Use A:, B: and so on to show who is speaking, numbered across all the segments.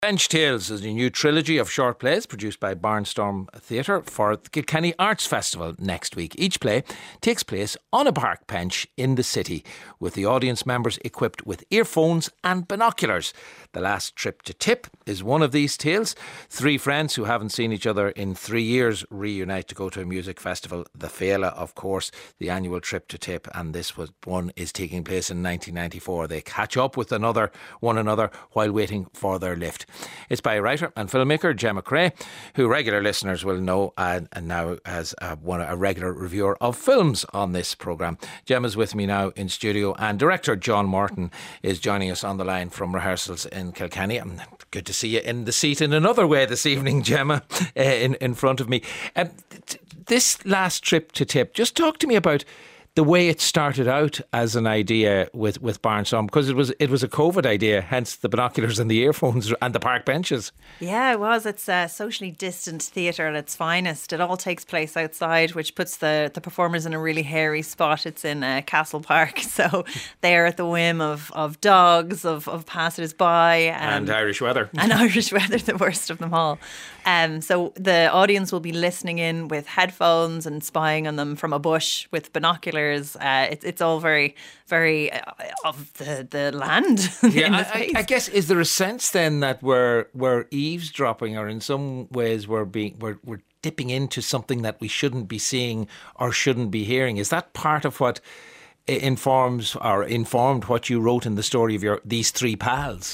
A: Bench Tales is a new trilogy of short plays produced by Barnstorm Theatre for the Kilkenny Arts Festival next week. Each play takes place on a park bench in the city, with the audience members equipped with earphones and binoculars. The Last Trip to Tip is one of these tales. Three friends who haven't seen each other in 3 years reunite to go to a music festival. The Féile, of course, the annual trip to Tip, and this one is taking place in 1994. They catch up with one another while waiting for their lift. It's by writer and filmmaker Gemma Cray, who regular listeners will know and now has a regular reviewer of films on this programme. Gemma's with me now in studio, and director John Morton is joining us on the line from rehearsals in Kilkenny. Good to see you in the seat in another way this evening, Gemma, in front of me. This Last Trip to Tip, just talk to me about the way it started out as an idea with Barnstorm, because it was a COVID idea, hence the binoculars and the earphones and the park benches.
B: Yeah, it was. It's a socially distant theatre at its finest. It all takes place outside, which puts the performers in a really hairy spot. It's in Castle Park, so they're at the whim of dogs, of passers-by.
A: And Irish weather.
B: And Irish weather, the worst of them all. So the audience will be listening in with headphones and spying on them from a bush with binoculars. It's all very, very of the land.
A: Yeah, I guess, is there a sense then that we're eavesdropping, or in some ways we're dipping into something that we shouldn't be seeing or shouldn't be hearing? Is that part of what informed what you wrote in the story of these three pals?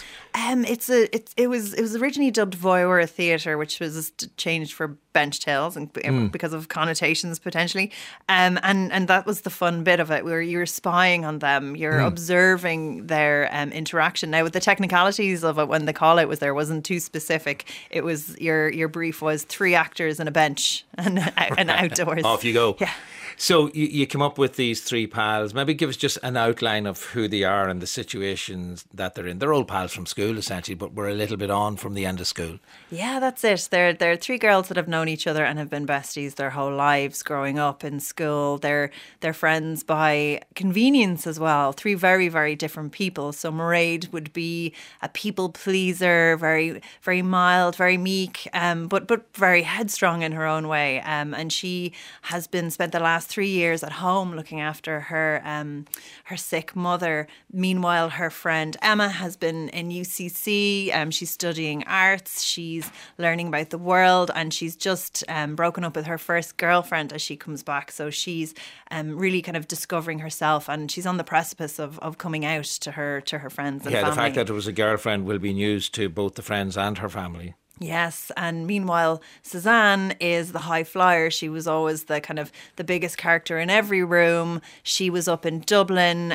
B: It was originally dubbed Voyeur Theatre, which was changed for Bench Tales and because of connotations potentially, and that was the fun bit of it, where you're spying on them, you're observing their interaction. Now, with the technicalities of it, when the call out was there, wasn't too specific. It was your brief was 3 actors and a bench and outdoors.
A: Off you go.
B: Yeah.
A: So you come up with these 3 pals. Maybe give us just an outline of who they are and the situations that they're in. They're old pals from school, essentially, but we're a little bit on from the end of school.
B: Yeah, that's it. They're 3 girls that have known each other and have been besties their whole lives growing up in school. They're friends by convenience as well. 3 very, very different people. So Mairead would be a people pleaser, very, very mild, very meek, but very headstrong in her own way. And she has spent the last 3 years at home looking after her sick mother. Meanwhile, her friend Emma has been in UCC. She's studying arts. She's learning about the world, and she's just broken up with her first girlfriend as she comes back. So she's really kind of discovering herself, and she's on the precipice of coming out to her friends and family.
A: The fact that it was a girlfriend will be news to both the friends and her family.
B: Yes, and meanwhile, Suzanne is the high flyer. She was always the biggest character in every room. She was up in Dublin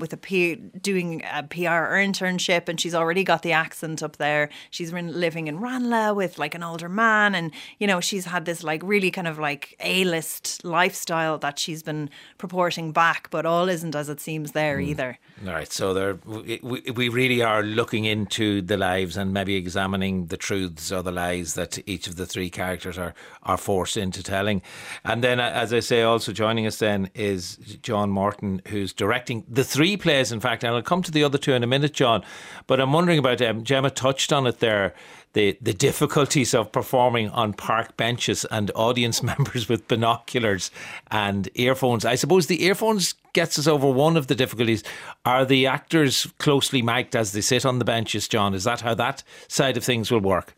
B: doing a PR internship, and she's already got the accent up there. She's living in Ranelagh with like an older man, and she's had this like really kind of like A-list lifestyle that she's been purporting back, but all isn't as it seems there either.
A: All right, so we really are looking into the lives and maybe examining the truths or the lies that each of the 3 characters are forced into telling. And then, as I say, also joining us then is John Morton, who's directing the 3 plays, in fact, and I'll come to the other 2 in a minute, John. But I'm wondering about, Gemma touched on it there, the difficulties of performing on park benches and audience members with binoculars and earphones. I suppose the earphones gets us over one of the difficulties. Are the actors closely mic'd as they sit on the benches, John? Is that how that side of things will work?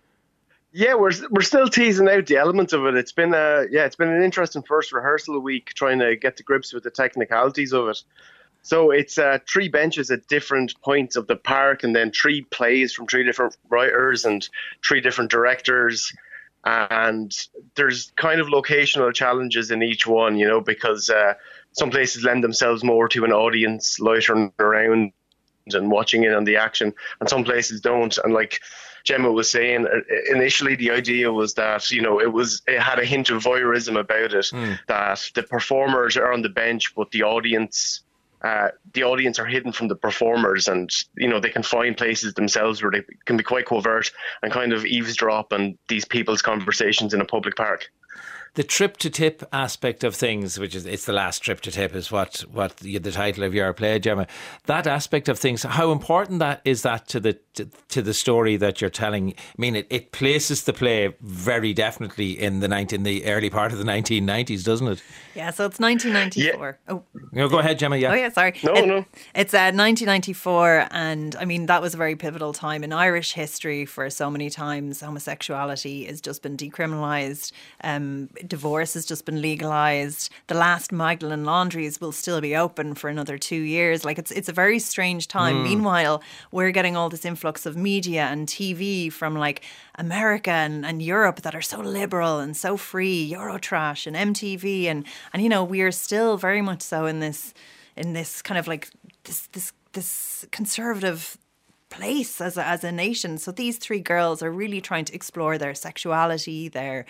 C: Yeah, we're still teasing out the elements of it. It's been an interesting first rehearsal week, trying to get to grips with the technicalities of it. So it's 3 benches at different points of the park, and then 3 plays from 3 different writers and 3 different directors. And there's kind of locational challenges in each one, because some places lend themselves more to an audience loitering around and watching in on the action, and some places don't. And like Gemma was saying, initially the idea was that it had a hint of voyeurism about it, that the performers are on the bench, but the audience are hidden from the performers, and they can find places themselves where they can be quite covert and kind of eavesdrop on these people's conversations in a public park.
A: the trip to tip aspect of things, which is it's the last trip to tip, is what the title of your play, Gemma. That aspect of things, how important that is that to the story that you're telling? I mean, it places the play very definitely in the early part of the 1990s, doesn't it?
B: Yeah, so it's 1994.
A: Yeah. Oh, no, go ahead, Gemma. Yeah.
B: Oh yeah, sorry.
C: No.
B: It's 1994, and I mean that was a very pivotal time in Irish history. For so many times, homosexuality has just been decriminalised. Divorce has just been legalised. The last Magdalen laundries will still be open for another 2 years. Like it's a very strange time. Meanwhile, we're getting all this influx of media and TV from like America and Europe that are so liberal and so free, Eurotrash and MTV, and you know, we are still very much so in this kind of like this conservative place as a nation. So these three girls are really trying to explore their sexuality, their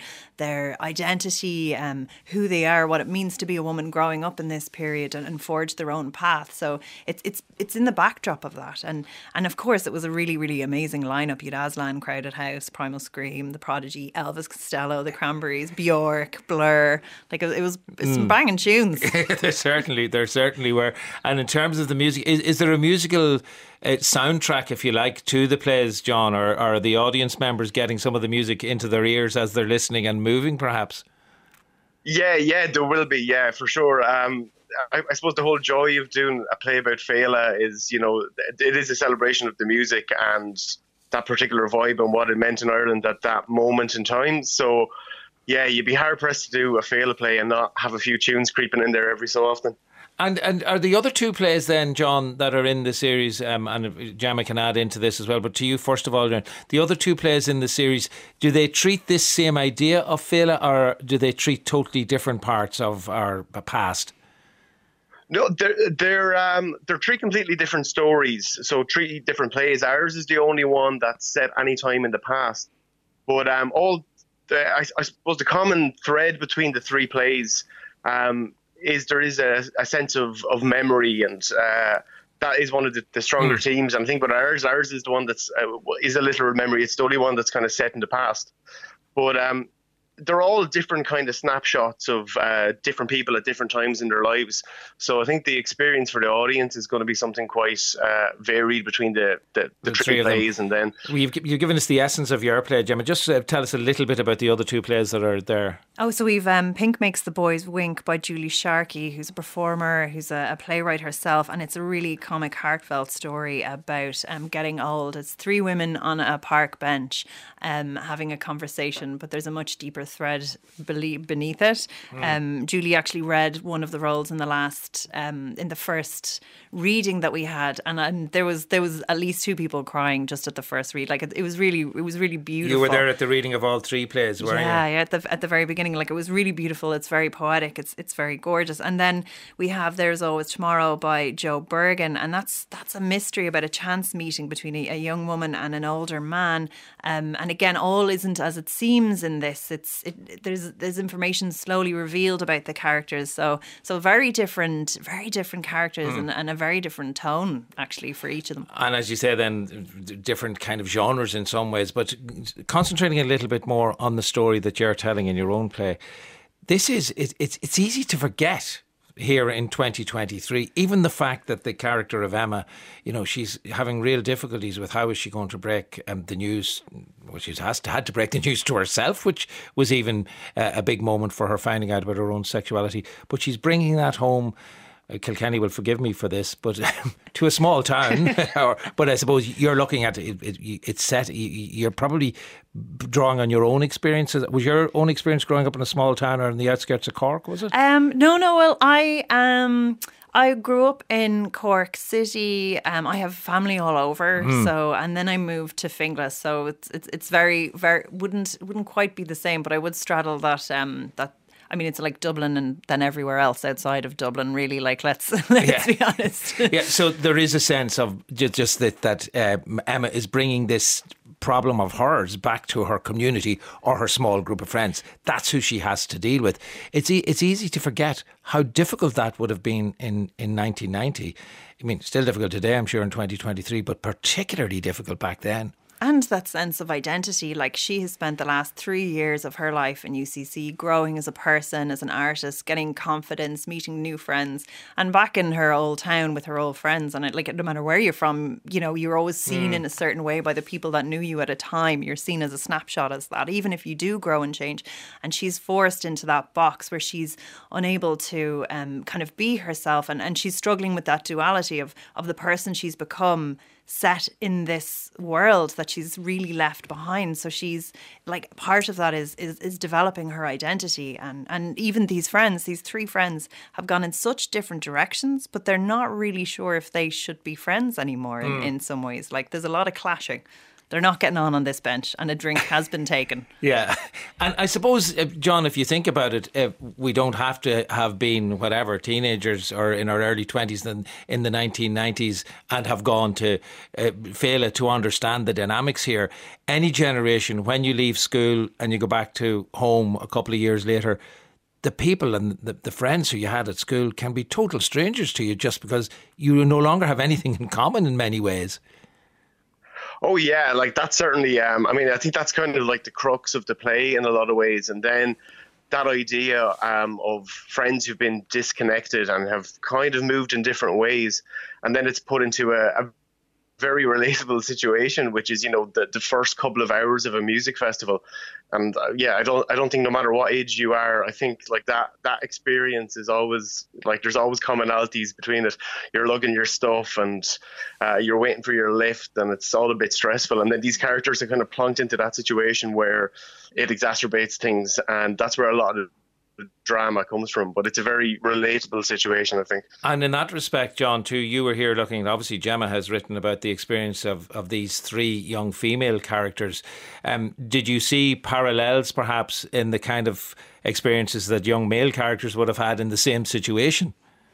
B: identity, who they are, what it means to be a woman growing up in this period, and forge their own path. So it's in the backdrop of that, and of course it was a really, really amazing lineup. You had Aslan, Crowded House, Primal Scream, The Prodigy, Elvis Costello, The Cranberries, Bjork, Blur. Like it was some banging tunes.
A: There certainly were. And in terms of the music, is there a musical soundtrack, if you like, to the plays, John, or are the audience members getting some of the music into their ears as they're listening and moving, perhaps?
C: Yeah, there will be, yeah, for sure. I suppose the whole joy of doing a play about Fela is, you know, it is a celebration of the music and that particular vibe and what it meant in Ireland at that moment in time. So, yeah, you'd be hard pressed to do a Fela play and not have a few tunes creeping in there every so often.
A: And are the other two plays then, John, that are in the series, and Gemma can add into this as well, but to you first of all, John, the other two plays in the series, do they treat this same idea of Fela, or do they treat totally different parts of our past?
C: No, they're three completely different stories. So three different plays. Ours is the only one that's set any time in the past. But I suppose the common thread between the three plays is there is a sense of memory, and that is one of the stronger themes. And I think, but ours is the one that's is a literal memory. It's the only one that's kind of set in the past. But they're all different kind of snapshots of different people at different times in their lives. So I think the experience for the audience is going to be something quite varied between the three plays. And then
A: you've given us the essence of your play, Gemma. Just tell us a little bit about the other two plays that are there.
B: Oh, so we've Pink Makes the Boys Wink by Julie Sharkey, who's a performer, who's a playwright herself, and it's a really comic, heartfelt story about getting old. It's three women on a park bench having a conversation, but there's a much deeper thread beneath it. Julie actually read one of the roles in the first reading that we had, and there was at least two people crying just at the first read. Like it was really beautiful.
A: You were there at the reading of all three plays, weren't you?
B: Yeah, at the very beginning. Like it was really beautiful. It's very poetic. It's very gorgeous. And then we have There's Always Tomorrow by Joe Bergen, and that's a mystery about a chance meeting between a young woman and an older man. And again, all isn't as it seems in this. There's information slowly revealed about the characters. So very different characters and a very different tone actually for each of them.
A: And as you say, then different kind of genres in some ways, but concentrating a little bit more on the story that you're telling in your own play. It's easy to forget here in 2023, even the fact that the character of Emma, you know, she's having real difficulties with how is she going to break the news. Well, she had to break the news to herself, which was even a big moment for her finding out about her own sexuality. But she's bringing that home. Kilkenny will forgive me for this, but to a small town. But I suppose you're looking at it's set. You're probably drawing on your own experiences. Was your own experience growing up in a small town or in the outskirts of Cork? Was it?
B: No. Well, I grew up in Cork City. I have family all over. So, and then I moved to Finglas. So it's very, very wouldn't quite be the same. But I would straddle that. I mean, it's like Dublin and then everywhere else outside of Dublin, really. Like, let's be honest.
A: Yeah, so there is a sense of just that Emma is bringing this problem of hers back to her community or her small group of friends. That's who she has to deal with. It's easy to forget how difficult that would have been in 1990. I mean, still difficult today, I'm sure, in 2023, but particularly difficult back then.
B: And that sense of identity, like she has spent the last 3 years of her life in UCC growing as a person, as an artist, getting confidence, meeting new friends, and back in her old town with her old friends. And like, no matter where you're from, you know, you're always seen in a certain way by the people that knew you at a time. You're seen as a snapshot as that, even if you do grow and change. And she's forced into that box where she's unable to kind of be herself. And she's struggling with that duality of the person she's become set in this world that she's really left behind. So she's like, part of that is developing her identity. And even these friends, these 3 friends, have gone in such different directions, but they're not really sure if they should be friends anymore in some ways. Like, there's a lot of clashing. They're not getting on this bench, and a drink has been taken.
A: Yeah. And I suppose, John, if you think about it, we don't have to have been, whatever, teenagers or in our early 20s in the 1990s and have gone to Féile to understand the dynamics here. Any generation, when you leave school and you go back to home a couple of years later, the people and the friends who you had at school can be total strangers to you just because you no longer have anything in common in many ways.
C: Oh yeah, like that's certainly. I mean, I think that's kind of like the crux of the play in a lot of ways. And then that idea of friends who've been disconnected and have kind of moved in different ways, and then it's put into a very relatable situation, which is, you know, the first couple of hours of a music festival. And I don't think no matter what age you are, I think like that experience is always like, there's always commonalities between it. You're lugging your stuff and you're waiting for your lift, and it's all a bit stressful. And then these characters are kind of plunked into that situation where it exacerbates things, and that's where a lot of drama comes from. But it's a very relatable situation, I think. And
A: in that respect, John, too, you were here looking, obviously Gemma has written about the experience of these 3 young female characters. Did you see parallels perhaps in the kind of experiences that young male characters would have had in the same situation?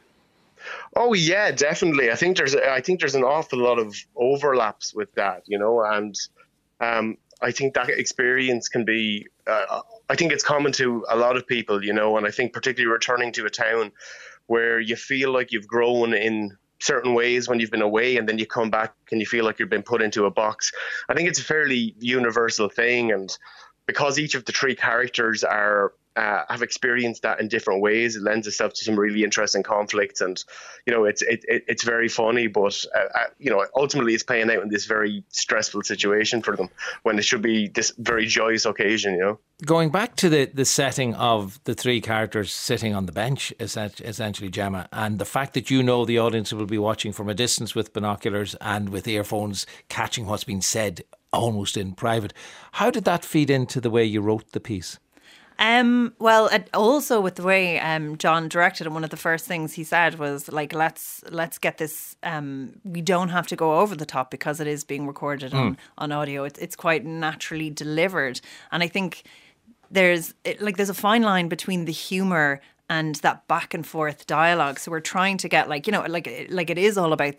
C: Oh yeah, definitely. I think there's an awful lot of overlaps with that, you know, and I think that experience can be, I think it's common to a lot of people, you know, and I think particularly returning to a town where you feel like you've grown in certain ways when you've been away, and then you come back and you feel like you've been put into a box. I think it's a fairly universal thing, and because each of the 3 characters have experienced that in different ways, it lends itself to some really interesting conflicts. And you know, it's very funny, but you know, ultimately it's playing out in this very stressful situation for them when it should be this very joyous occasion, you know.
A: Going back to the setting of the 3 characters sitting on the bench, essentially, Gemma, and the fact that, you know, the audience will be watching from a distance with binoculars and with earphones, catching what's being said almost in private. How did that feed into the way you wrote the piece?
B: Well, also with the way John directed it, one of the first things he said was like, let's get this. We don't have to go over the top because it is being recorded on audio. It's quite naturally delivered, and I think there's a fine line between the humour and that back and forth dialogue. So we're trying to get like it is all about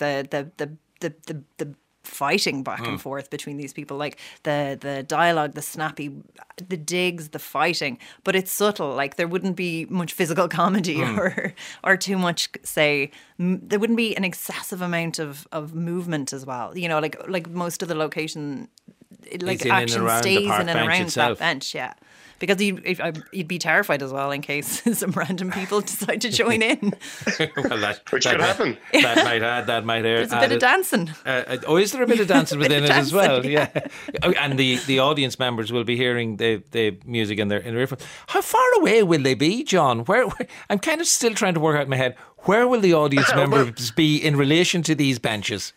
B: the fighting back and forth between these people, like the dialogue, the snappy, the digs, the fighting, but it's subtle. Like there wouldn't be much physical comedy or too much, say, there wouldn't be an excessive amount of movement as well, you know, like most of the location, like action stays in and around that bench. Yeah, because you'd be terrified as well in case some random people decide to join in.
C: Well, which could happen.
A: That might
B: There's a bit of dancing.
A: Is there a bit of dancing within it as well? Yeah. And the audience members will be hearing the music in their earphones. How far away will they be, John? Where I'm kind of still trying to work out in my head, where will the audience members be in relation to these benches?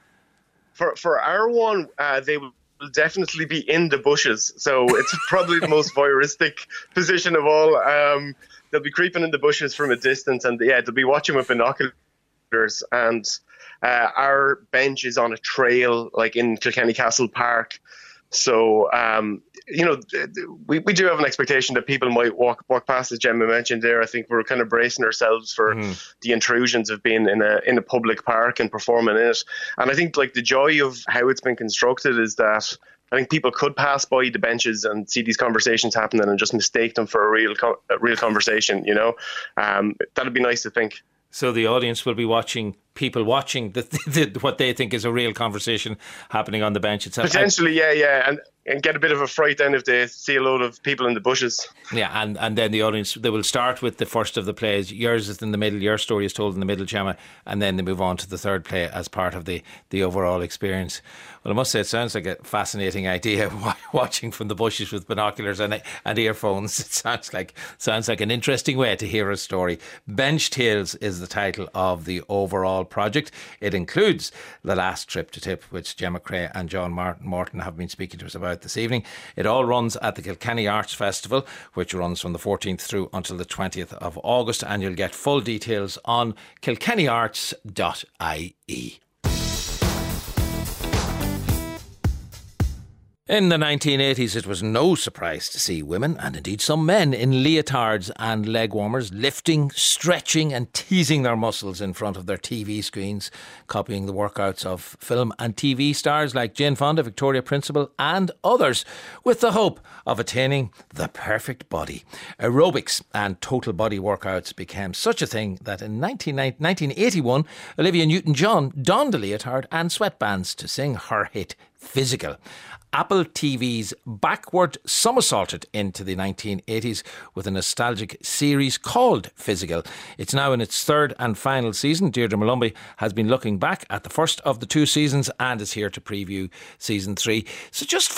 C: For our one, they will definitely be in the bushes, so it's probably the most voyeuristic position of all. They'll be creeping in the bushes from a distance, and they'll be watching with binoculars. And our bench is on a trail, like in Kilkenny Castle Park. So you know, we do have an expectation that people might walk past, as Gemma mentioned there. I think we're kind of bracing ourselves for the intrusions of being in a public park and performing in it. And I think like the joy of how it's been constructed is that I think people could pass by the benches and see these conversations happening and just mistake them for a real conversation, you know. That'd be nice to think.
A: So the audience will be watching people watching what they think is a real conversation happening on the bench itself.
C: Potentially, yeah. And get a bit of a fright then if they see a load of people in the bushes.
A: Yeah, and then the audience, they will start with the first of the plays. Yours is in the middle, your story is told in the middle, Gemma, and then they move on to the third play as part of the overall experience. Well, I must say, it sounds like a fascinating idea, watching from the bushes with binoculars and earphones. It sounds like an interesting way to hear a story. Bench Tales is the title of the overall project. It includes The Last Trip to Tip, which Gemma Cray and John Morton have been speaking to us about this evening. It all runs at the Kilkenny Arts Festival, which runs from the 14th through until the 20th of August, and you'll get full details on kilkennyarts.ie. In the 1980s, it was no surprise to see women, and indeed some men, in leotards and leg warmers, lifting, stretching and teasing their muscles in front of their TV screens, copying the workouts of film and TV stars like Jane Fonda, Victoria Principal and others, with the hope of attaining the perfect body. Aerobics and total body workouts became such a thing that in 1981, Olivia Newton-John donned a leotard and sweatbands to sing her hit Physical. Apple TV's backward somersaulted into the 1980s with a nostalgic series called Physical. It's now in its third and final season. Deirdre Malumbi has been looking back at the first of the two seasons and is here to preview season 3. So just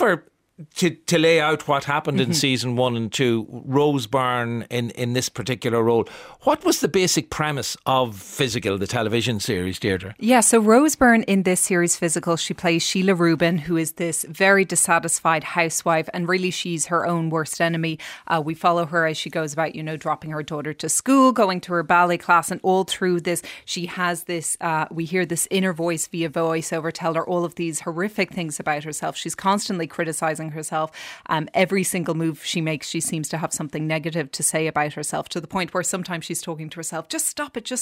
A: to lay out what happened in season 1 and 2, Rose Byrne in this particular role. What was the basic premise of Physical, the television series, Deirdre?
D: Yeah, so Rose Byrne in this series, Physical, she plays Sheila Rubin, who is this very dissatisfied housewife, and really she's her own worst enemy. We follow her as she goes about, dropping her daughter to school, going to her ballet class, and all through this, she has this, we hear this inner voice via voiceover tell her all of these horrific things about herself. She's constantly criticising herself. Every single move she makes, she seems to have something negative to say about herself, to the point where sometimes she's talking to herself, just stop it.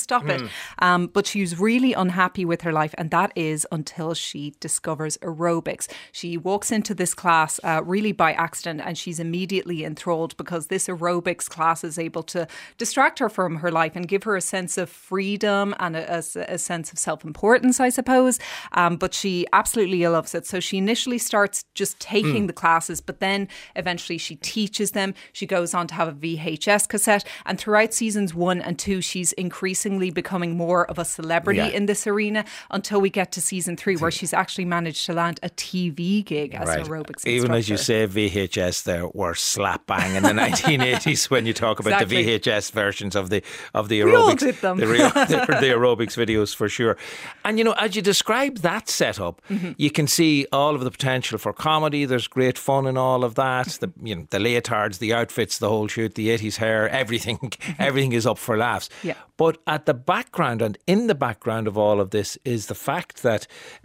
D: But she's really unhappy with her life, and that is until she discovers aerobics. She walks into this class really by accident, and she's immediately enthralled because this aerobics class is able to distract her from her life and give her a sense of freedom and a sense of self-importance, I suppose. But she absolutely loves it. So she initially starts just taking the classes, but then eventually she teaches them. She goes on to have a VHS cassette, and throughout seasons 1 and 2 she's increasingly becoming more of a celebrity in this arena, until we get to season 3 where she's actually managed to land a TV gig as an aerobics instructor.
A: Even as you say VHS, there were slap bang in the 1980s when you talk about the VHS versions of the aerobics.
D: We all did them.
A: the aerobics videos for sure. And as you describe that setup, you can see all of the potential for comedy. There's great fun in all of that. The leotards, the outfits, the whole shoot, the 80s hair, everything is up for laughs.
D: Yeah.
A: But at the background and in the background of all of this is the fact that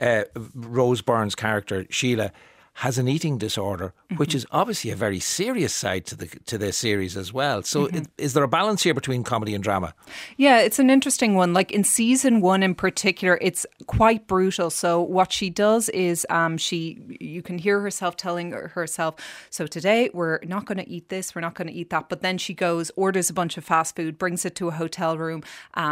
A: Rose Byrne's character, Sheila, has an eating disorder, which is obviously a very serious side to the series as well. So is there a balance here between comedy and drama?
D: Yeah, it's an interesting one. Like in season 1 in particular, it's quite brutal. So what she does is you can hear herself telling herself, so today we're not going to eat this, we're not going to eat that. But then she goes, orders a bunch of fast food, brings it to a hotel room,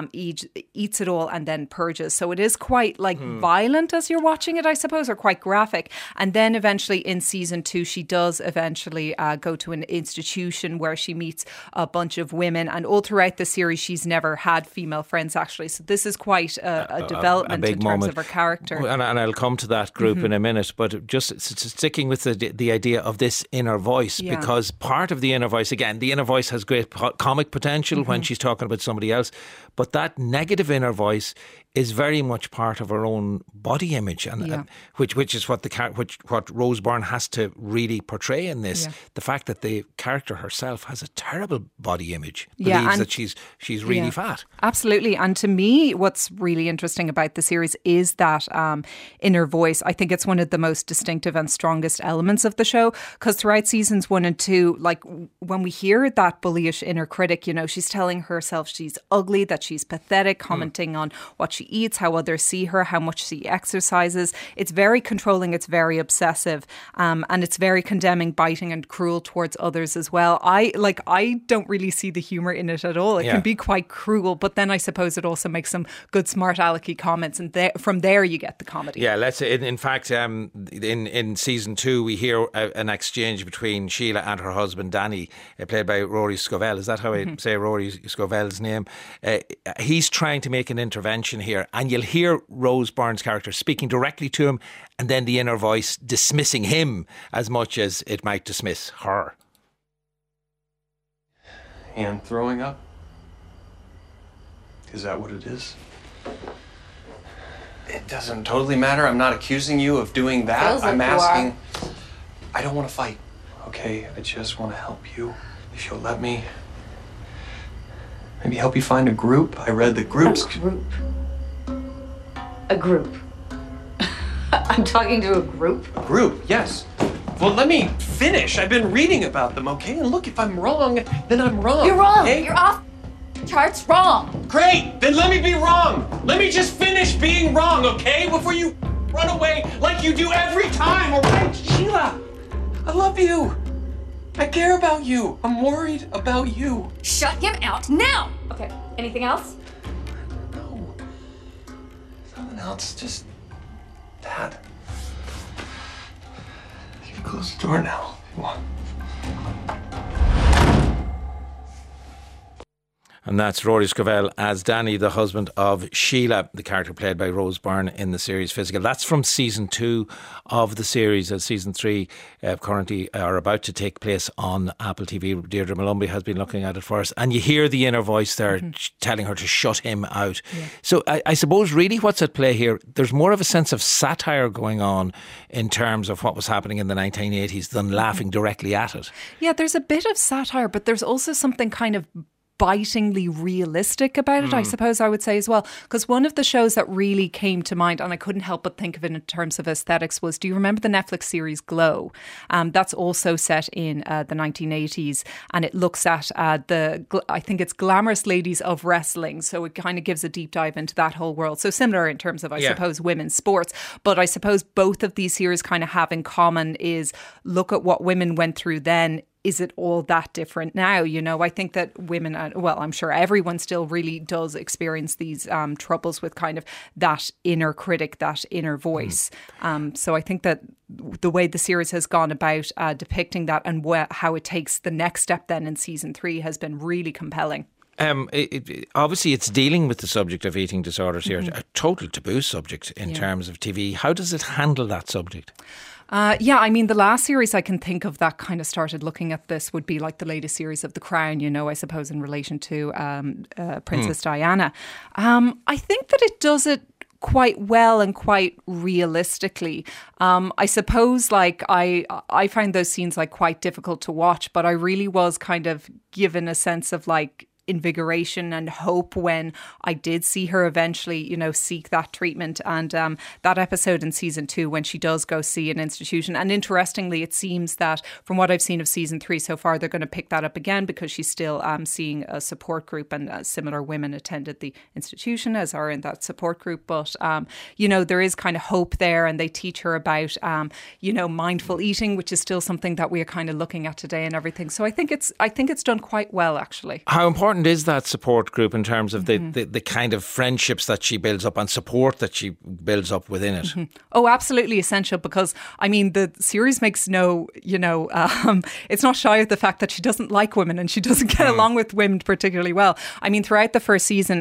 D: eats it all and then purges. So it is quite violent as you're watching it, I suppose, or quite graphic. And then eventually in season 2, she does eventually go to an institution where she meets a bunch of women, and all throughout the series she's never had female friends actually. So this is quite a development in terms of her character.
A: And I'll come to that group in a minute, but just sticking with the idea of this inner voice, because part of the inner voice, again, the inner voice has great comic potential when she's talking about somebody else, but that negative inner voice is very much part of her own body image, and which is what Rose Byrne has to really portray in this. The fact that the character herself has a terrible body image, believes that she's really fat.
D: Absolutely. And to me, what's really interesting about the series is that inner voice. I think it's one of the most distinctive and strongest elements of the show, because throughout seasons 1 and 2, like when we hear that bullyish inner critic, she's telling herself she's ugly, that she's pathetic, commenting on what she eats, how others see her, how much she exercises. It's very controlling, it's very obsessive. aggressive, and it's very condemning, biting and cruel towards others as well. I don't really see the humour in it at all. It can be quite cruel, but then I suppose it also makes some good smart alecky comments, and from there you get the comedy.
A: Yeah, in fact, in season 2 we hear an exchange between Sheila and her husband Danny, played by Rory Scovel. Is that how I say Rory Scovel's name? He's trying to make an intervention here, and you'll hear Rose Byrne's character speaking directly to him, and then the inner voice dismissing him as much as it might dismiss her.
E: And throwing up? Is that what it is? It doesn't totally matter. I'm not accusing you of doing that. I'm asking. I don't want to fight, okay? I just want to help you. If you'll let me. Maybe help you find a group. I read that groups.
F: A group. I'm talking to a group?
E: A group, yes. Well, let me finish. I've been reading about them, okay? And look, if I'm wrong, then I'm wrong.
F: You're wrong.
E: Okay?
F: You're off charts wrong.
E: Great. Then let me be wrong. Let me just finish being wrong, okay? Before you run away like you do every time, all right? Sheila, I love you. I care about you. I'm worried about you.
F: Shut him out now. Okay, anything else?
E: No. Nothing else, just that. You can close the door now if you want.
A: And that's Rory Scovel as Danny, the husband of Sheila, the character played by Rose Byrne in the series Physical. That's from season 2 of the series, as season 3 currently are about to take place on Apple TV. Deirdre Malumbi has been looking at it for us, and you hear the inner voice there telling her to shut him out. Yeah. So I suppose really what's at play here, there's more of a sense of satire going on in terms of what was happening in the 1980s than laughing directly at it.
D: Yeah, there's a bit of satire, but there's also something kind of bitingly realistic about it, I suppose I would say as well. Because one of the shows that really came to mind, and I couldn't help but think of it in terms of aesthetics, was, do you remember the Netflix series Glow? That's also set in the 1980s, and it looks at I think it's Glamorous Ladies of Wrestling. So it kind of gives a deep dive into that whole world. So similar in terms of, I suppose, women's sports. But I suppose both of these series kind of have in common is look at what women went through then. Is it all that different now? You know, I think that women, well, I'm sure everyone still really does experience these troubles with kind of that inner critic, that inner voice. So I think that the way the series has gone about depicting that and how it takes the next step then in season 3 has been really compelling.
A: Obviously, it's dealing with the subject of eating disorders here, a total taboo subject in terms of TV. How does it handle that subject?
D: I mean, the last series I can think of that kind of started looking at this would be like the latest series of The Crown, you know, I suppose in relation to Princess Diana. I think that it does it quite well and quite realistically. I suppose like I find those scenes like quite difficult to watch, but I really was kind of given a sense of like invigoration and hope when I did see her eventually, you know, seek that treatment. And that episode in season 2 when she does go see an institution. And interestingly, it seems that from what I've seen of season 3 so far, they're going to pick that up again because she's still seeing a support group, and similar women attended the institution as are in that support group. But, you know, there is kind of hope there, and they teach her about, you know, mindful eating, which is still something that we are kind of looking at today and everything. So I think it's done quite well, actually.
A: How important is that support group in terms of the kind of friendships that she builds up and support that she builds up within it?
D: Oh, absolutely essential, because I mean the series makes no, you know, it's not shy of the fact that she doesn't like women and she doesn't get along with women particularly well. I mean, throughout the first season,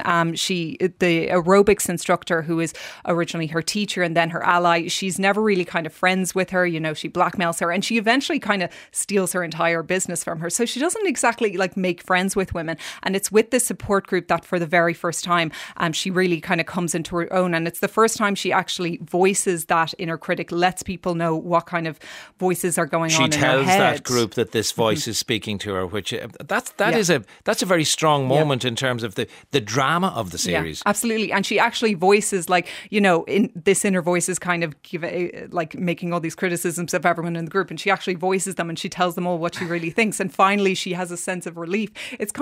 D: the aerobics instructor who is originally her teacher and then her ally, she's never really kind of friends with her, you know, she blackmails her and she eventually kind of steals her entire business from her. So she doesn't exactly like make friends with women. And it's with this support group that for the very first time, she really kind of comes into her own. And it's the first time she actually voices that inner critic, lets people know what kind of voices are going on in her head.
A: She tells that group that this voice is speaking to her, which that's a very strong moment in terms of the drama of the series.
D: Yeah, absolutely. And she actually voices, like, you know, in this inner voice is kind of like making all these criticisms of everyone in the group, and she actually voices them and she tells them all what she really thinks. And finally she has a sense of relief. It's kind of a beautiful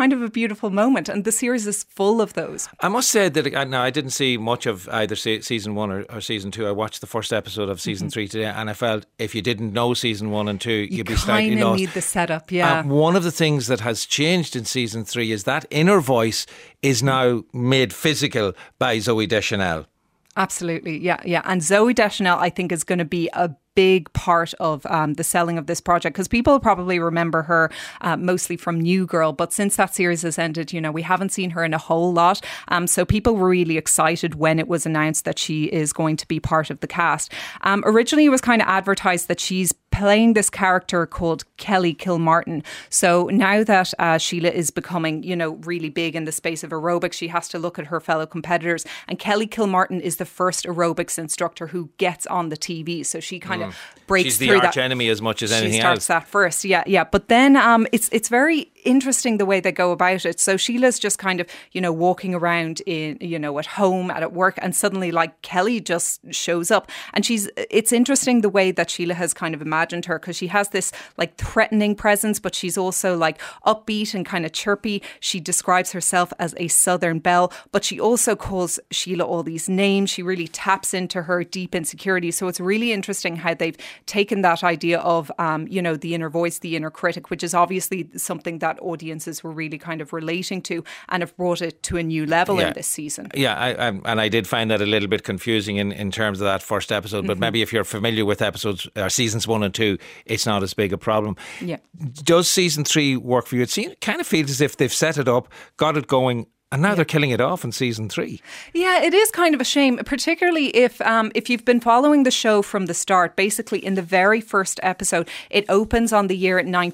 D: beautiful moment. And the series is full of those.
A: I must say that now I didn't see much of either season 1 or season 2. I watched the first episode of season 3 today, and I felt if you didn't know season 1 and 2, you'd be slightly lost.
D: You kind of need the setup, yeah.
A: One of the things that has changed in season 3 is that inner voice is now made physical by Zooey Deschanel.
D: Absolutely, yeah. And Zooey Deschanel, I think, is going to be a big part of the selling of this project, because people probably remember her mostly from New Girl, but since that series has ended, we haven't seen her in a whole lot. So people were really excited when it was announced that she is going to be part of the cast. Originally, it was kind of advertised that she's playing this character called Kelly Kilmartin. So now that Sheila is becoming, really big in the space of aerobics, she has to look at her fellow competitors. And Kelly Kilmartin is the first aerobics instructor who gets on the TV. So she kind of breaks through that.
A: She's the arch enemy as much as anything else.
D: She starts that first, yeah. But then it's very interesting the way they go about it. So Sheila's just kind of, walking around in, at home, at work, and suddenly like Kelly just shows up. And it's interesting the way that Sheila has kind of imagined her, because she has this like threatening presence, but she's also like upbeat and kind of chirpy. She describes herself as a Southern belle, but she also calls Sheila all these names. She really taps into her deep insecurity. So it's really interesting how they've taken that idea of, the inner voice, the inner critic, which is obviously something that audiences were really kind of relating to, and have brought it to a new level in this season.
A: Yeah, I did find that a little bit confusing in terms of that first episode, but maybe if you're familiar with episodes or seasons 1 and 2, it's not as big a problem.
D: Yeah.
A: Does season 3 work for you? It kind of feels as if they've set it up, got it going, and now they're killing it off in season 3.
D: Yeah, it is kind of a shame, particularly if you've been following the show from the start. Basically, in the very first episode, it opens on the year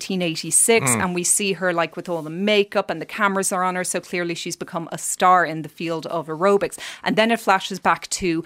D: 1986, and we see her like with all the makeup and the cameras are on her. So clearly she's become a star in the field of aerobics. And then it flashes back to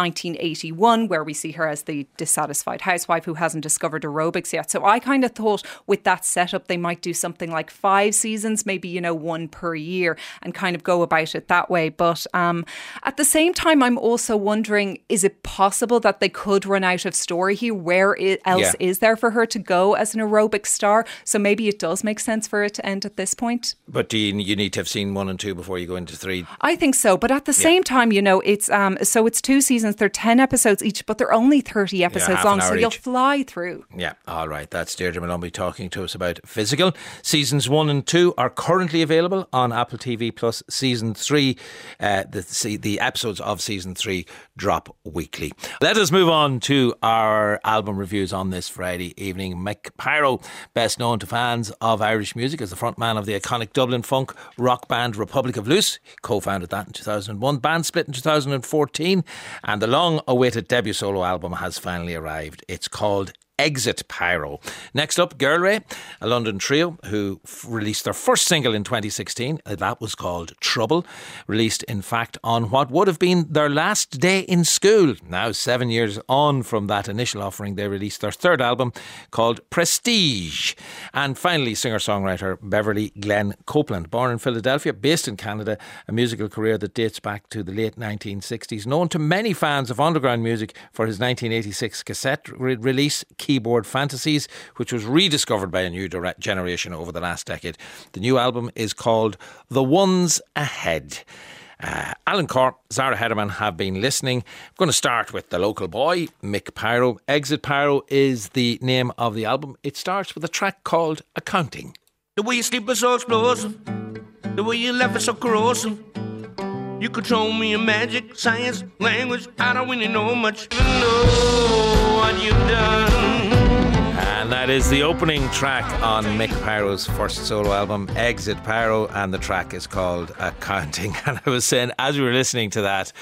D: 1981, where we see her as the dissatisfied housewife who hasn't discovered aerobics yet. So I kind of thought with that setup, they might do something like 5 seasons, maybe, 1 per year, and kind of go about it that way. But at the same time, I'm also wondering, is it possible that they could run out of story here? Where else is there for her to go as an aerobic star? So maybe it does make sense for it to end at this point.
A: But do you need to have seen 1 and 2 before you go into 3?
D: I think so. But at the same time, it's 2 seasons. They're 10 episodes each, but they're only 30 episodes long. So you'll fly through.
A: Yeah. All right. That's Deirdre Malumbi talking to us about Physical. Seasons 1 and 2 are currently available on Apple TV Plus. Season 3, the episodes of season 3 drop weekly. Let us move on to our album reviews on this Friday evening. Mick Pyro, best known to fans of Irish music as the frontman of the iconic Dublin funk rock band Republic of Loose. He co-founded that in 2001. Band split in 2014, and the long-awaited debut solo album has finally arrived. It's called Exit Pyro. Next up, Girl Ray, a London trio who released their first single in 2016. That was called Trouble, released in fact on what would have been their last day in school. Now 7 years on from that initial offering, they released their third album called Prestige. And finally, singer-songwriter Beverly Glenn Copeland, born in Philadelphia, based in Canada, a musical career that dates back to the late 1960s, known to many fans of underground music for his 1986 cassette release Keyboard Fantasies, which was rediscovered by a new generation over the last decade. The new album is called The Ones Ahead. Alan Corr, Zara Hederman have been listening. I'm going to start with the local boy, Mick Pyro. Exit Pyro is the name of the album. It starts with a track called Accounting.
G: The way you sleep is so explosive, the way you left is so corrosive. You control me in magic, science, language. I don't really know much. I know what you've done.
A: And that is the opening track on Mick Pyro's first solo album, Exit Pyro, and the track is called Accounting. And I was saying, as we were listening to that,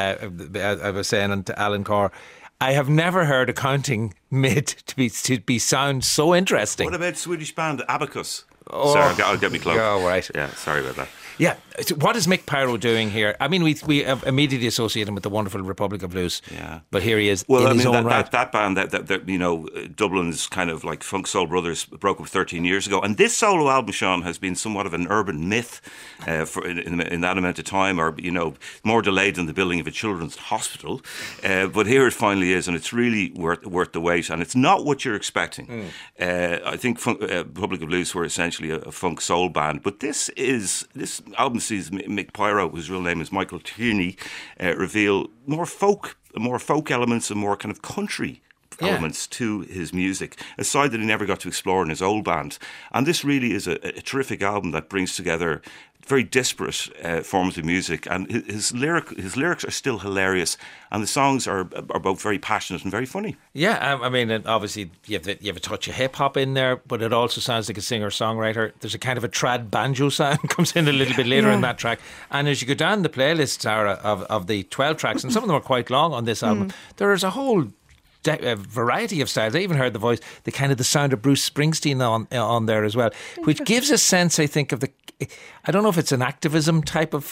A: I was saying to Alan Corr, I have never heard accounting made to be sound so interesting.
H: What about Swedish band Abacus?
A: Oh,
H: sorry, I'll get me close.
A: Oh, right.
H: Yeah, sorry about that.
A: Yeah. So what is Mick Pyro doing here? I mean, we immediately associate him with the wonderful Republic of Loose.
H: Yeah.
A: But here he is
H: his
A: own right.
H: That band, that Dublin's kind of like Funk Soul Brothers broke up 13 years ago. And this solo album, Sean, has been somewhat of an urban myth in that amount of time, or, more delayed than the building of a children's hospital. But here it finally is, and it's really worth the wait. And it's not what you're expecting. I think Republic of Loose were essentially essentially a funk soul band. But this album sees Mick Pyro, whose real name is Michael Tierney, reveal more folk elements and more kind of country elements to his music, a side that he never got to explore in his old band. And this really is a terrific album that brings together very disparate forms of music, and his lyrics are still hilarious, and the songs are both very passionate and very funny.
A: Yeah, I mean, and obviously you have a touch of hip hop in there, but it also sounds like a singer-songwriter. There's a kind of a trad banjo sound comes in a little bit later in that track, and as you go down the playlist, Sarah, of the 12 tracks, and some of them are quite long on this album, there is a whole a variety of styles. I even heard the sound of Bruce Springsteen on there as well, which gives a sense, I think, of I don't know if it's an activism type of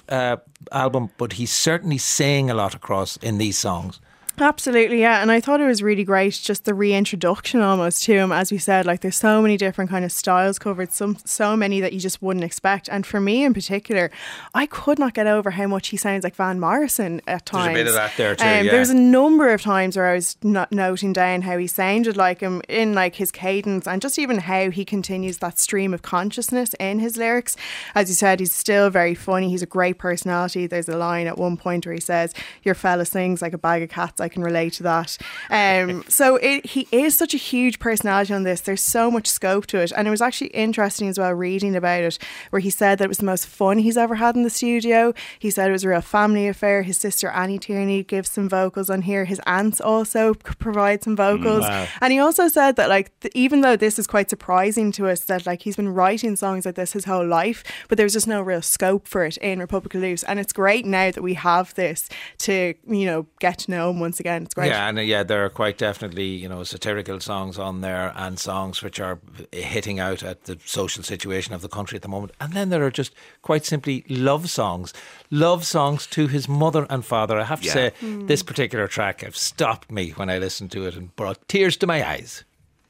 A: album, but he's certainly saying a lot across in these songs.
I: Absolutely, yeah. And I thought it was really great, just the reintroduction almost to him. As we said, like, there's so many different kind of styles covered, so many that you just wouldn't expect. And for me in particular, I could not get over how much he sounds like Van Morrison at times.
A: There's a bit of that there too, yeah.
I: There's a number of times where I was noting down how he sounded like him in like his cadence, and just even how he continues that stream of consciousness in his lyrics. As you said, he's still very funny. He's a great personality. There's a line at one point where he says, "Your fella sings like a bag of cats." I can relate to that. So he is such a huge personality on this. There's so much scope to it, and it was actually interesting as well reading about it, where he said that it was the most fun he's ever had in the studio. He said it was a real family affair. His sister Annie Tierney gives some vocals on here. His aunts also provide some vocals.
A: Wow.
I: And he also said that, like, even though this is quite surprising to us, that like he's been writing songs like this his whole life, but there was just no real scope for it in Republic of Loose. And it's great now that we have this to, get to know him once again. It's great.
A: Yeah, and there are quite definitely, satirical songs on there, and songs which are hitting out at the social situation of the country at the moment. And then there are just quite simply love songs to his mother and father. I have to say, this particular track have stopped me when I listened to it and brought tears to my eyes.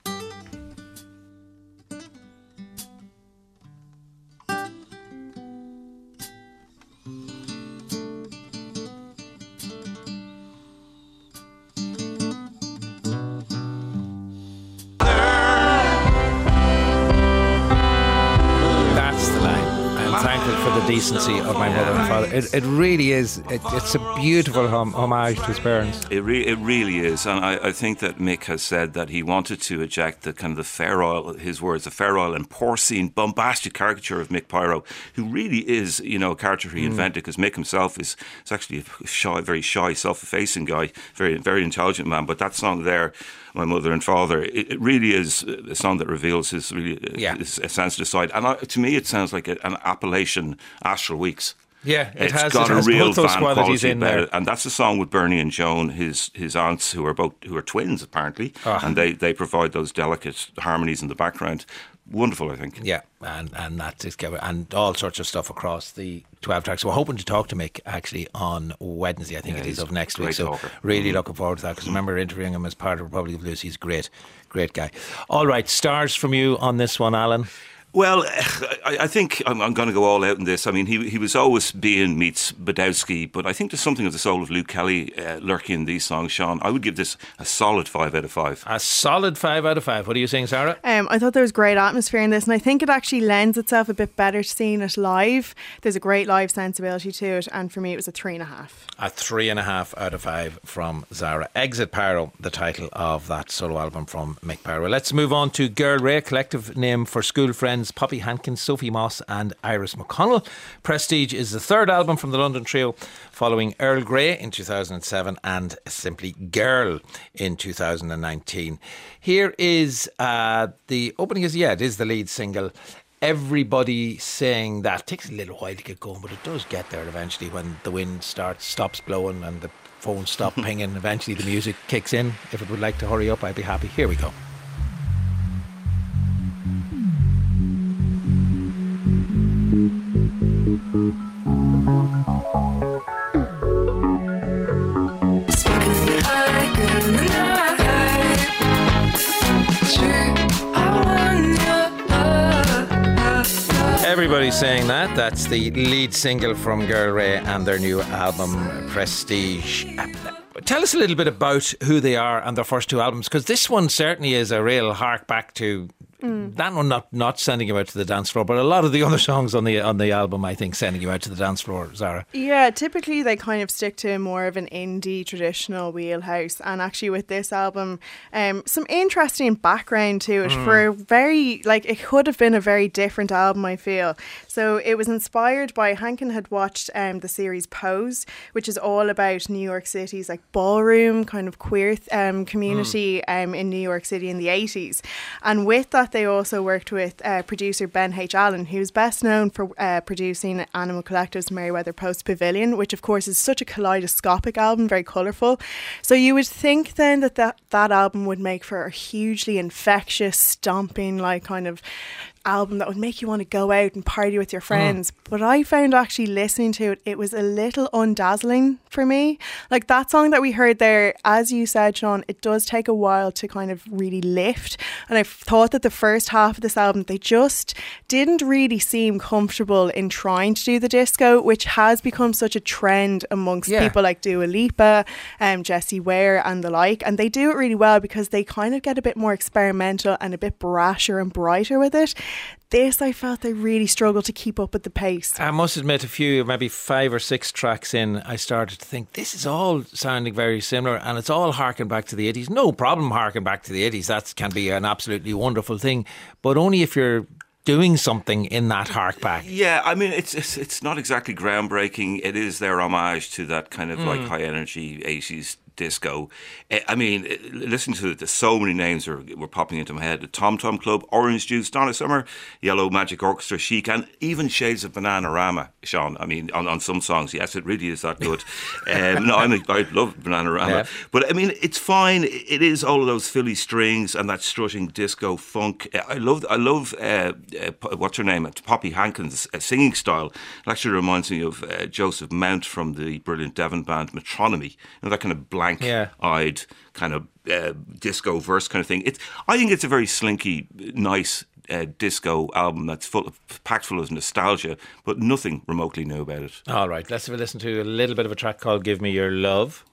A: Decency of my mother and father. It really is. It's a beautiful homage to his parents.
H: It really is, and I think that Mick has said that he wanted to eject the kind of the feral, his words, the feral and porcine, bombastic caricature of Mick Pyro, who really is, a character he invented, because Mick himself is actually a very shy, self-effacing guy, very, very intelligent man. But that song there, My Mother and Father, it really is a song that reveals his sensitive side. And to me, it sounds like an Appalachian Astral Weeks.
A: Yeah,
H: it's got a real
A: both those
H: fan
A: qualities
H: quality
A: in
H: about
A: there.
H: it. And that's a song with Bernie and Joan, his aunts, who are twins apparently, and they provide those delicate harmonies in the background. Wonderful, I think.
A: Yeah, and that is and all sorts of stuff across the 12 tracks. We're hoping to talk to Mick actually on Wednesday, I think it is, of next week. So really looking forward to that, because I remember interviewing him as part of Republic of Loose. He's great guy. All right, stars from you on this one, Alan.
H: Well, I think I'm going to go all out in this. I mean, he was always being meets Badowski, but I think there's something of the soul of Luke Kelly lurking in these songs, Sean. I would give this a solid 5 out of 5.
A: A solid 5 out of 5. What are you saying, Sarah?
I: I thought there was great atmosphere in this, and I think it actually lends itself a bit better to seeing it live. There's a great live sensibility to it, and for me it was a 3.5. A
A: 3.5 out of 5 from Zara. Exit Pyro, the title of that solo album from Mick Pyro. Let's move on to Girl Ray, collective name for school friends Poppy Hankins, Sophie Moss and Iris McConnell. Prestige is the third album from the London trio, following Earl Grey in 2007 and Simply Girl in 2019. Here is the opening it is the lead single. Everybody saying that. It takes a little while to get going, but it does get there eventually when the wind stops blowing and the phones stop pinging. Eventually the music kicks in. If it would like to hurry up, I'd be happy. Here we go. Everybody's saying that. That's the lead single from Girl Ray and their new album Prestige. Tell us a little bit about who they are and their first two albums, because this one certainly is a real hark back to That one not sending you out to the dance floor, but a lot of the other songs on the album, I think, sending you out to the dance floor, Zara.
I: Yeah, typically they kind of stick to more of an indie traditional wheelhouse, and actually with this album, some interesting background to it for a very, like, it could have been a very different album, I feel. So it was inspired by, Hankin had watched the series Pose, which is all about New York City's like ballroom kind of queer community in New York City in the 80s. And with that, they also worked with producer Ben H. Allen, who's best known for producing Animal Collective's Merriweather Post Pavilion, which of course is such a kaleidoscopic album, very colourful. So you would think then that album would make for a hugely infectious, stomping, like kind of album that would make you want to go out and party with your friends. But I found actually listening to it, it was a little undazzling for me. Like that song that we heard there, as you said, Sean, it does take a while to kind of really lift. And I thought that the first half of this album, they just didn't really seem comfortable in trying to do the disco, which has become such a trend amongst people like Dua Lipa, Jessie Ware and the like. And they do it really well because they kind of get a bit more experimental and a bit brasher and brighter with it. This, I felt they really struggled to keep up with the pace.
A: I must admit, a few, maybe 5 or 6 tracks in, I started to think this is all sounding very similar, and it's all harking back to the 80s. No problem harking back to the 80s. That can be an absolutely wonderful thing, but only if you're doing something in that hark back.
H: Yeah, I mean, it's not exactly groundbreaking. It is their homage to that kind of like high energy 80s disco. I mean, listen to it, there's so many names were popping into my head. The Tom Tom Club, Orange Juice, Donna Summer, Yellow Magic Orchestra, Chic, and even shades of Bananarama, Sean. I mean, on some songs, yes, it really is that good. I love Bananarama. Yeah. But I mean, it's fine. It is all of those Philly strings and that strutting disco funk. I love what's her name? Poppy Hankin's singing style. It actually reminds me of Joseph Mount from the brilliant Devon band Metronomy. You know, that kind of blank-eyed kind of disco verse kind of thing. I think it's a very slinky, nice disco album that's packed full of nostalgia, but nothing remotely new about it.
A: All right, let's have a listen to a little bit of a track called Give Me Your Love.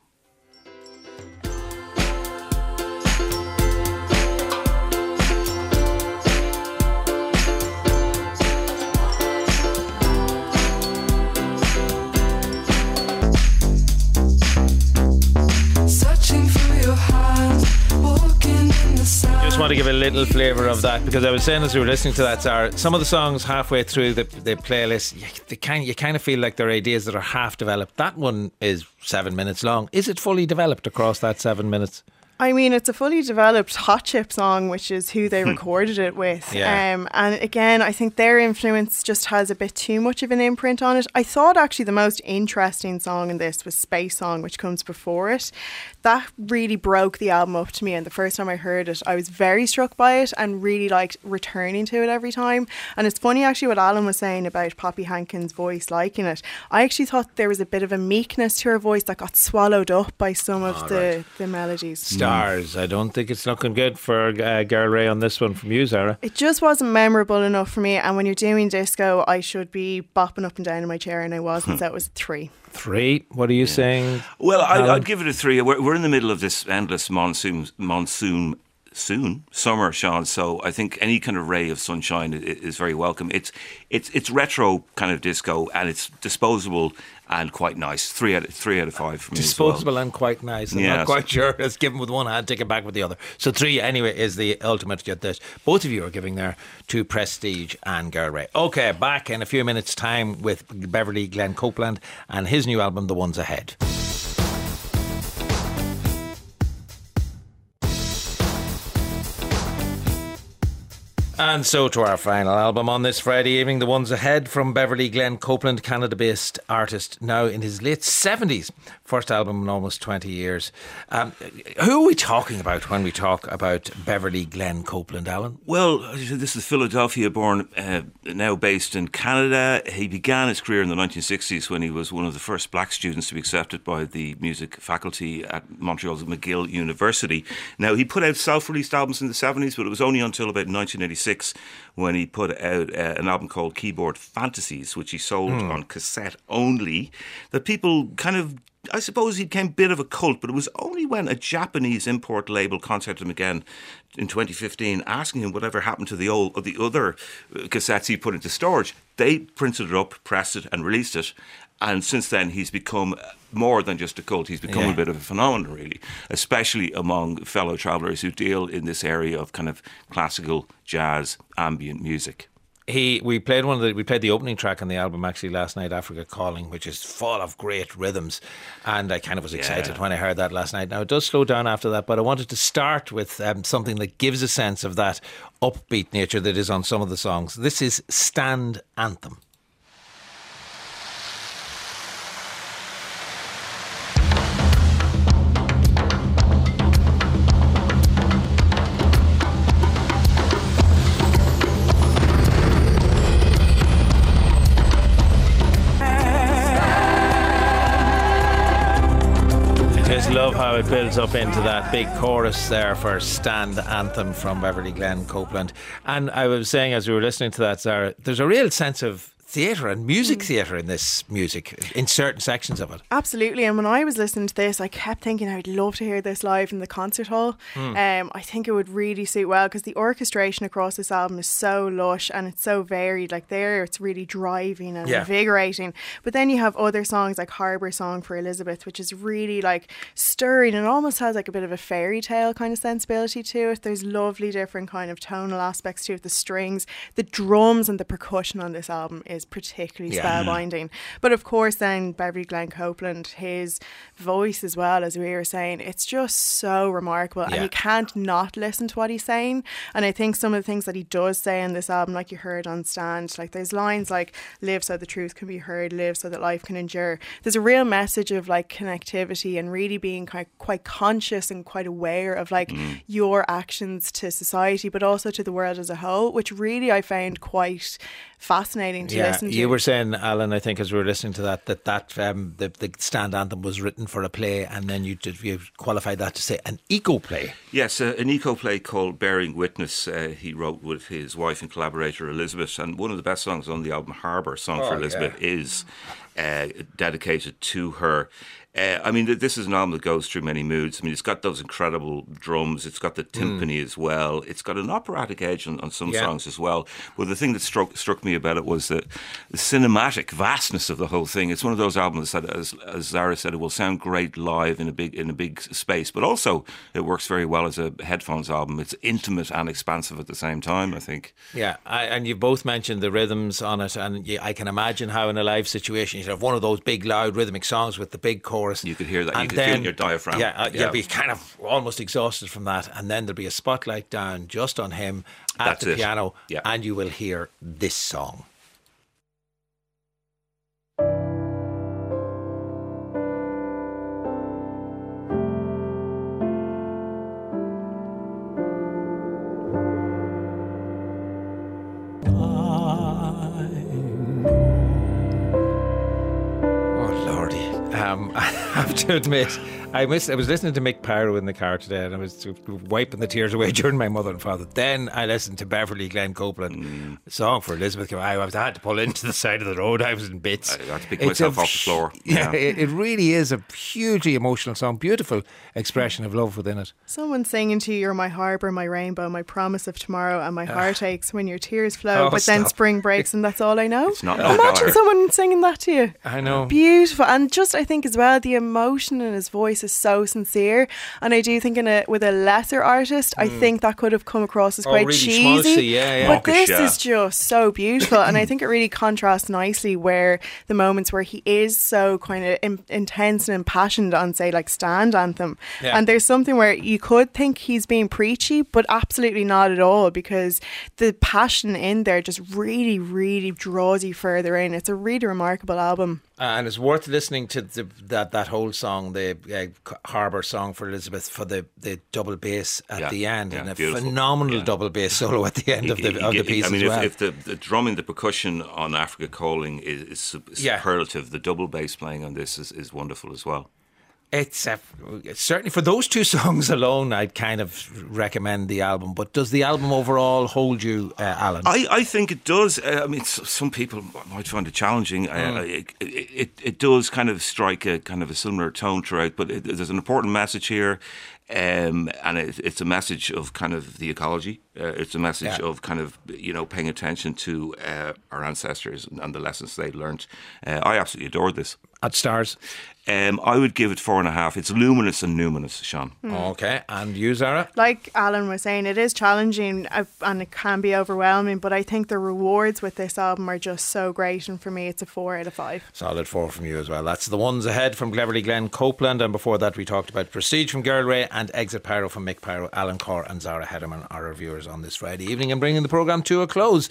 A: Want to give a little flavour of that, because I was saying as we were listening to that, Sarah, some of the songs halfway through the playlist, you kind of feel like they're ideas that are half developed. That one is 7 minutes long. Is it fully developed across that 7 minutes?
I: I mean, it's a fully developed Hot Chip song, which is who they recorded it with. And again, I think their influence just has a bit too much of an imprint on it. I thought actually the most interesting song in this was Space Song, which comes before it. That really broke the album up to me, and the first time I heard it, I was very struck by it and really liked returning to it every time. And it's funny actually what Alan was saying about Poppy Hankin's voice liking it. I actually thought there was a bit of a meekness to her voice that got swallowed up by some of the melodies.
A: I don't think it's looking good for Girl Ray on this one from you, Zara.
I: It just wasn't memorable enough for me, and when you're doing disco, I should be bopping up and down in my chair, and I wasn't, so it was 3.
A: 3? What are you saying?
H: Well, I'd give it a 3. We're in the middle of this endless monsoon summer, Sean, so I think any kind of ray of sunshine is very welcome. It's retro kind of disco, and it's disposable and quite nice. 3 out of 5 for me.
A: Disposable and quite nice. I'm not quite sure. It's given with one hand, take it back with the other. So 3 anyway is the ultimate get this. Both of you are giving there to Prestige and Girl Ray. Okay, back in a few minutes' time with Beverly Glenn Copeland and his new album, The Ones Ahead. And so to our final album on this Friday evening, The Ones Ahead from Beverly Glenn Copeland, Canada-based artist now in his late 70s. First album in almost 20 years. Who are we talking about when we talk about Beverly Glenn Copeland, Alan?
H: Well, this is Philadelphia-born, now based in Canada. He began his career in the 1960s when he was one of the first black students to be accepted by the music faculty at Montreal's McGill University. Now, he put out self-released albums in the 70s, but it was only until about 1986 when he put out an album called Keyboard Fantasies, which he sold on cassette only, that people kind of I suppose he became a bit of a cult, but it was only when a Japanese import label contacted him again in 2015, asking him whatever happened to the other cassettes he put into storage. They printed it up, pressed it, and released it. And since then, he's become more than just a cult. He's become a bit of a phenomenon, really, especially among fellow travellers who deal in this area of kind of classical, jazz, ambient music.
A: We played the opening track on the album actually last night, Africa Calling, which is full of great rhythms, and I kind of was excited when I heard that last night. Now it does slow down after that, but I wanted to start with something that gives a sense of that upbeat nature that is on some of the songs. This is Stand Anthem. Love how it builds up into that big chorus there for Stand Anthem from Beverly Glenn Copeland. And I was saying as we were listening to that, Zara, there's a real sense of theatre and music theatre in this music, in certain sections of it.
I: Absolutely. And when I was listening to this, I kept thinking I'd love to hear this live in the concert hall. I think it would really suit well because the orchestration across this album is so lush and it's so varied. Like there, it's really driving and invigorating. But then you have other songs like Harbour Song for Elizabeth, which is really like stirring and almost has like a bit of a fairy tale kind of sensibility to it. There's lovely different kind of tonal aspects to it. The strings, the drums and the percussion on this album is particularly spellbinding. But of course then Beverly Glenn Copeland, his voice as well, as we were saying, it's just so remarkable and you can't not listen to what he's saying. And I think some of the things that he does say in this album, like you heard on Stand, like there's lines like live so the truth can be heard, live so that life can endure. There's a real message of like connectivity and really being quite conscious and quite aware of like your actions to society but also to the world as a whole, which really I found quite fascinating to listen to.
A: You were saying, Alan, I think as we were listening to that the Stand Anthem was written for a play, and then you qualified that to say an eco play.
H: Yes, an eco play called Bearing Witness. He wrote with his wife and collaborator Elizabeth, and one of the best songs on the album, Harbour Song for Elizabeth, is dedicated to her. I mean, this is an album that goes through many moods. I mean, it's got those incredible drums. It's got the timpani as well. It's got an operatic edge on some songs as well. But the thing that struck me about it was the cinematic vastness of the whole thing. It's one of those albums that, as Zara said, it will sound great live in a big space. But also, it works very well as a headphones album. It's intimate and expansive at the same time, I think. Yeah,
A: and you both mentioned the rhythms on it. And I can imagine how in a live situation, you should have one of those big, loud, rhythmic songs with the big chorus.
H: You could hear that. And you could feel it in your diaphragm.
A: You'll be kind of almost exhausted from that, and then there'll be a spotlight down just on him at the piano, and you will hear this song. I have to admit, I was listening to Mick Pyro in the car today, and I was wiping the tears away during my mother and father. Then I listened to Beverly Glenn Copeland, Song for Elizabeth. I had to pull into the side of the road. I was in bits.
H: I had to pick myself off the floor.
A: Yeah, it really is a hugely emotional song. Beautiful expression of love within it.
I: Someone singing to you, "You're my harbour, my rainbow, my promise of tomorrow, and my heart aches when your tears flow, but then spring breaks and that's all I know."
H: It's not
I: Imagine someone singing that to you.
A: I know.
I: Beautiful. And just I think as well, the emotion in his voice is so sincere, and I do think with a lesser artist, I think that could have come across as quite
A: really
I: cheesy.
A: Schmaltzy,
I: but this is just so beautiful, and I think it really contrasts nicely where the moments where he is so kind of intense and impassioned on, say, like Stand Anthem, and there's something where you could think he's being preachy, but absolutely not at all, because the passion in there just really, really draws you further in. It's a really remarkable album.
A: And it's worth listening to that whole song, the Harbour Song for Elizabeth, for the double bass at the end, and a phenomenal double bass solo at the end of the piece.
H: I mean,
A: as well.
H: if the drumming, the percussion on Africa Calling is superlative, the double bass playing on this is wonderful as well.
A: It's certainly for those two songs alone, I'd kind of recommend the album. But does the album overall hold you, Alan?
H: I think it does. I mean, some people might find it challenging. It does kind of strike a kind of a similar tone throughout, but there's an important message here. And it's a message of kind of the ecology. It's a message of kind of, paying attention to our ancestors and the lessons they learnt. I absolutely adored this.
A: At stars?
H: I would give it 4.5. It's luminous and numinous, Sean.
A: Okay, and you, Zara?
I: Like Alan was saying, it is challenging and it can be overwhelming, but I think the rewards with this album are just so great, and for me it's a 4 out of 5.
A: Solid 4 from you as well. That's The Ones Ahead from Cleverly Glen Copeland, and before that we talked about Prestige from Gerald Ray and Exit Pyro from Mick Pyro. Alan Corr and Zara Hederman are our reviewers on this Friday evening and bringing the programme to a close.